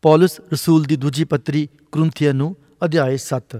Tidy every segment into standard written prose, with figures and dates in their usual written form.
ਪੌਲਸ ਰਸੂਲ ਦੀ ਦੂਜੀ ਪੱਤਰੀ ਕੁਰਿੰਥੀਆਂ ਨੂੰ ਅਧਿਆਇ 7।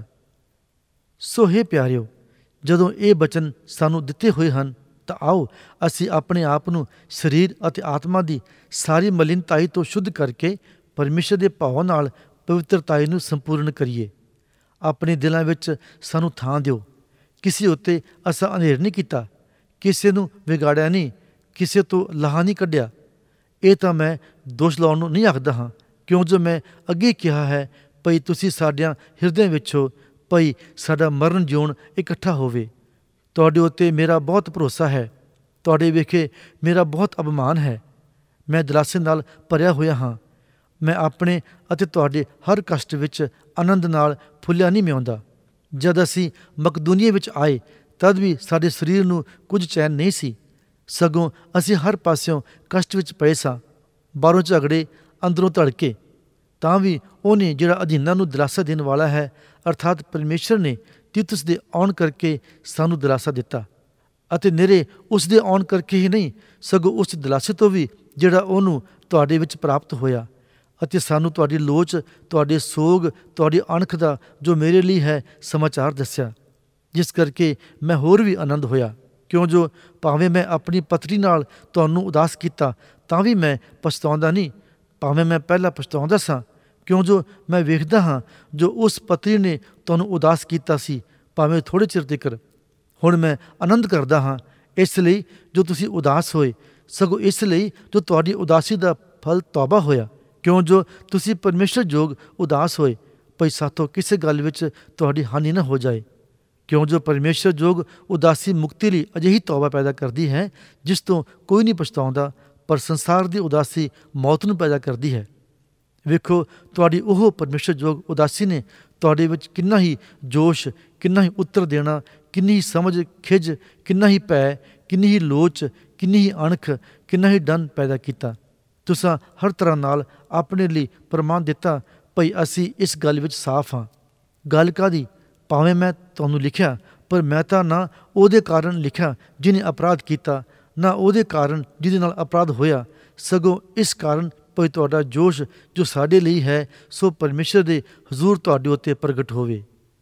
ਸੋ ਹੇ ਪਿਆਰਿਓ, ਜਦੋਂ ਇਹ ਬਚਨ ਸਾਨੂੰ ਦਿੱਤੇ ਹੋਏ ਹਨ ਤਾਂ ਆਓ ਅਸੀਂ ਆਪਣੇ ਆਪ ਨੂੰ ਸਰੀਰ ਅਤੇ ਆਤਮਾ ਦੀ ਸਾਰੀ ਮਲਿਨਤਾਈ ਤੋਂ ਸ਼ੁੱਧ ਕਰਕੇ ਪਰਮੇਸ਼ਰ ਦੇ ਭਾਵਾਂ ਨਾਲ ਪਵਿੱਤਰਤਾਈ ਨੂੰ ਸੰਪੂਰਨ ਕਰੀਏ। ਆਪਣੇ ਦਿਲਾਂ ਵਿੱਚ ਸਾਨੂੰ ਥਾਂ ਦਿਓ। ਕਿਸੇ ਉੱਤੇ ਅਸਾਂ ਹਨੇਰ ਨਹੀਂ ਕੀਤਾ, ਕਿਸੇ ਨੂੰ ਵਿਗਾੜਿਆ ਨਹੀਂ, ਕਿਸੇ ਤੋਂ ਲਾਹਾ ਨਹੀਂ ਕੱਢਿਆ। ਇਹ ਤਾਂ ਮੈਂ ਦੋਸ਼ ਲਾਉਣ ਨੂੰ ਨਹੀਂ ਆਖਦਾ ਹਾਂ, ਕਿਉਂ ਜੋ ਮੈਂ ਅੱਗੇ ਕਿਹਾ ਹੈ ਭਈ ਤੁਸੀਂ ਸਾਡਿਆਂ ਹਿਰਦਿਆਂ ਵਿੱਚ ਹੋ, ਭਈ ਸਾਡਾ ਮਰਨ ਜਿਉਣ ਇਕੱਠਾ ਹੋਵੇ। ਤੁਹਾਡੇ ਉੱਤੇ ਮੇਰਾ ਬਹੁਤ ਭਰੋਸਾ ਹੈ, ਤੁਹਾਡੇ ਵਿਖੇ ਮੇਰਾ ਬਹੁਤ ਅਭਿਮਾਨ ਹੈ। ਮੈਂ ਦਿਲਾਸੇ ਨਾਲ ਭਰਿਆ ਹੋਇਆ ਹਾਂ। ਮੈਂ ਆਪਣੇ ਅਤੇ ਤੁਹਾਡੇ ਹਰ ਕਸ਼ਟ ਵਿੱਚ ਆਨੰਦ ਨਾਲ ਫੁੱਲਿਆ ਨਹੀਂ ਮਿਆਉਂਦਾ। ਜਦ ਅਸੀਂ ਮਕਦੂਨੀਆ ਵਿੱਚ ਆਏ ਤਦ ਵੀ ਸਾਡੇ ਸਰੀਰ ਨੂੰ ਕੁਝ ਚੈਨ ਨਹੀਂ ਸੀ, ਸਗੋਂ ਅਸੀਂ ਹਰ ਪਾਸਿਓਂ ਕਸ਼ਟ ਵਿੱਚ ਪਏ ਸਾਂ, ਬਾਹਰੋਂ ਝਗੜੇ, ਅੰਦਰੋਂ ਧੜਕੇ। ਤਾਂ ਵੀ ਉਹਨੇ ਜਿਹੜਾ ਅਧੀਨਾਂ ਨੂੰ ਦਿਲਾਸਾ ਦੇਣ ਵਾਲਾ ਹੈ, ਅਰਥਾਤ ਪਰਮੇਸ਼ਰ ਨੇ ਤੀਤੁਸ ਦੇ ਆਉਣ ਕਰਕੇ ਸਾਨੂੰ ਦਿਲਾਸਾ ਦਿੱਤਾ, ਅਤੇ ਨਿਰੇ ਉਸ ਦੇ ਆਉਣ ਕਰਕੇ ਹੀ ਨਹੀਂ, ਸਗੋਂ ਉਸ ਦਿਲਾਸੇ ਤੋਂ ਵੀ ਜਿਹੜਾ ਉਹਨੂੰ ਤੁਹਾਡੇ ਵਿੱਚ ਪ੍ਰਾਪਤ ਹੋਇਆ। ਅਤੇ ਸਾਨੂੰ ਤੁਹਾਡੀ ਲੋਚ, ਤੁਹਾਡੇ ਸੋਗ, ਤੁਹਾਡੀ ਅਣਖ ਦਾ ਜੋ ਮੇਰੇ ਲਈ ਹੈ ਸਮਾਚਾਰ ਦੱਸਿਆ, ਜਿਸ ਕਰਕੇ ਮੈਂ ਹੋਰ ਵੀ ਆਨੰਦ ਹੋਇਆ। ਕਿਉਂ ਜੋ ਭਾਵੇਂ ਮੈਂ ਆਪਣੀ ਪਤਰੀ ਨਾਲ ਤੁਹਾਨੂੰ ਉਦਾਸ ਕੀਤਾ ਤਾਂ ਵੀ ਮੈਂ ਪਛਤਾਉਂਦਾ ਨਹੀਂ। ਭਾਵੇਂ ਮੈਂ ਪਹਿਲਾਂ ਪਛਤਾਉਂਦਾ ਸਾਂ, ਕਿਉਂ ਜੋ ਮੈਂ ਵੇਖਦਾ ਹਾਂ ਜੋ ਉਸ ਪਤਰੀ ਨੇ ਤੁਹਾਨੂੰ ਉਦਾਸ ਕੀਤਾ ਸੀ, ਭਾਵੇਂ ਥੋੜ੍ਹੇ ਚਿਰ ਤੀਕਰ। ਹੁਣ ਮੈਂ ਆਨੰਦ ਕਰਦਾ ਹਾਂ, ਇਸ ਲਈ ਜੋ ਤੁਸੀਂ ਉਦਾਸ ਹੋਏ, ਸਗੋਂ ਇਸ ਲਈ ਜੋ ਤੁਹਾਡੀ ਉਦਾਸੀ ਦਾ ਫਲ ਤੌਬਾ ਹੋਇਆ। ਕਿਉਂ ਜੋ ਤੁਸੀਂ ਪਰਮੇਸ਼ਰ ਯੋਗ ਉਦਾਸ ਹੋਏ, ਭਈ ਸਾਥੋਂ ਕਿਸੇ ਗੱਲ ਵਿੱਚ ਤੁਹਾਡੀ ਹਾਨੀ ਨਾ ਹੋ ਜਾਏ। ਕਿਉਂ ਜੋ ਪਰਮੇਸ਼ਰ ਯੋਗ ਉਦਾਸੀ ਮੁਕਤੀ ਲਈ ਅਜਿਹੀ ਤੌਬਾ ਪੈਦਾ ਕਰਦੀ ਹੈ ਜਿਸ ਤੋਂ ਕੋਈ ਨਹੀਂ ਪਛਤਾਉਂਦਾ, ਪਰ ਸੰਸਾਰ ਦੀ ਉਦਾਸੀ ਮੌਤ ਨੂੰ ਪੈਦਾ ਕਰਦੀ ਹੈ। ਵੇਖੋ, ਤੁਹਾਡੀ ਉਹ ਪਰਮੇਸ਼ਰ ਯੋਗ ਉਦਾਸੀ ਨੇ ਤੁਹਾਡੇ ਵਿੱਚ ਕਿੰਨਾ ਹੀ ਜੋਸ਼, ਕਿੰਨਾ ਹੀ ਉੱਤਰ ਦੇਣਾ, ਕਿੰਨੀ ਹੀ ਸਮਝ, ਖਿਝ, ਕਿੰਨਾ ਹੀ ਭੈ, ਕਿੰਨੀ ਹੀ ਲੋਚ, ਕਿੰਨੀ ਹੀ ਅਣਖ, ਕਿੰਨਾ ਹੀ ਡਨ ਪੈਦਾ ਕੀਤਾ। ਤੁਸਾਂ ਹਰ ਤਰ੍ਹਾਂ ਨਾਲ ਆਪਣੇ ਲਈ ਪ੍ਰਮਾਣ ਦਿੱਤਾ ਭਈ ਅਸੀਂ ਇਸ ਗੱਲ ਵਿੱਚ ਸਾਫ਼ ਹਾਂ। ਗੱਲ ਕਾਹਦੀ? ਭਾਵੇਂ ਮੈਂ ਤੁਹਾਨੂੰ ਲਿਖਿਆ, ਪਰ ਮੈਂ ਤਾਂ ਨਾ ਉਹਦੇ ਕਾਰਨ ਲਿਖਿਆ ਜਿਹਨੇ ਅਪਰਾਧ ਕੀਤਾ, ਨਾ ਉਹਦੇ ਕਾਰਨ ਜਿਹਦੇ ਨਾਲ ਅਪਰਾਧ ਹੋਇਆ, ਸਗੋਂ ਇਸ ਕਾਰਨ ਭਈ ਤੁਹਾਡਾ ਜੋਸ਼ ਜੋ ਸਾਡੇ ਲਈ ਹੈ ਸੋ ਪਰਮੇਸ਼ਰ ਦੇ ਹਜ਼ੂਰ ਤੁਹਾਡੇ ਉੱਤੇ ਪ੍ਰਗਟ ਹੋਵੇ।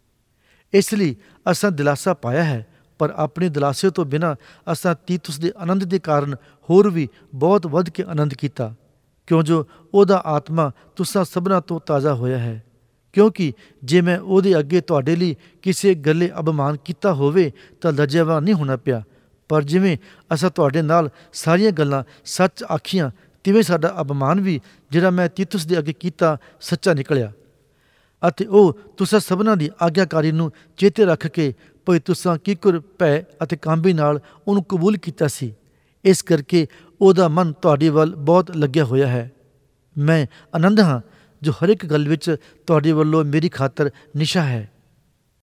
ਇਸ ਲਈ ਅਸਾਂ ਦਿਲਾਸਾ ਪਾਇਆ ਹੈ, ਪਰ ਆਪਣੇ ਦਿਲਾਸੇ ਤੋਂ ਬਿਨਾਂ ਅਸਾਂ ਤੀਤੁਸ ਦੇ ਆਨੰਦ ਦੇ ਕਾਰਨ ਹੋਰ ਵੀ ਬਹੁਤ ਵੱਧ ਕੇ ਆਨੰਦ ਕੀਤਾ, ਕਿਉਂ ਜੋ ਉਹਦਾ ਆਤਮਾ ਤੁਸਾਂ ਸਭਨਾਂ ਤੋਂ ਤਾਜ਼ਾ ਹੋਇਆ ਹੈ। ਕਿਉਂਕਿ ਜੇ ਮੈਂ ਉਹਦੇ ਅੱਗੇ ਤੁਹਾਡੇ ਲਈ ਕਿਸੇ ਗੱਲੇ ਅਭਿਮਾਨ ਕੀਤਾ ਹੋਵੇ ਤਾਂ ਲਜਿਆਵਾਨ ਨਹੀਂ ਹੋਣਾ ਪਿਆ, ਪਰ ਜਿਵੇਂ ਅਸਾਂ ਤੁਹਾਡੇ ਨਾਲ ਸਾਰੀਆਂ ਗੱਲਾਂ ਸੱਚ ਆਖੀਆਂ, ਤਿਵੇਂ ਸਾਡਾ ਅਭਿਮਾਨ ਵੀ ਜਿਹੜਾ ਮੈਂ ਤੀਤੁਸ ਦੇ ਅੱਗੇ ਕੀਤਾ ਸੱਚਾ ਨਿਕਲਿਆ। ਅਤੇ ਉਹ ਤੁਸਾਂ ਸਭਨਾਂ ਦੀ ਆਗਿਆਕਾਰੀ ਨੂੰ ਚੇਤੇ ਰੱਖ ਕੇ ਭਈ ਤੁਸਾਂ ਕਿਕਰ, ਭੈ ਅਤੇ ਕਾਂਬੀ ਨਾਲ ਉਹਨੂੰ ਕਬੂਲ ਕੀਤਾ ਸੀ, ਇਸ ਕਰਕੇ ਉਹਦਾ ਮਨ ਤੁਹਾਡੇ ਵੱਲ ਬਹੁਤ ਲੱਗਿਆ ਹੋਇਆ ਹੈ। ਮੈਂ ਆਨੰਦ ਹਾਂ ਜੋ ਹਰ ਇੱਕ ਗੱਲ ਵਿੱਚ ਤੁਹਾਡੇ ਵੱਲੋਂ ਮੇਰੀ ਖਾਤਰ ਨਿਸ਼ਾ ਹੈ।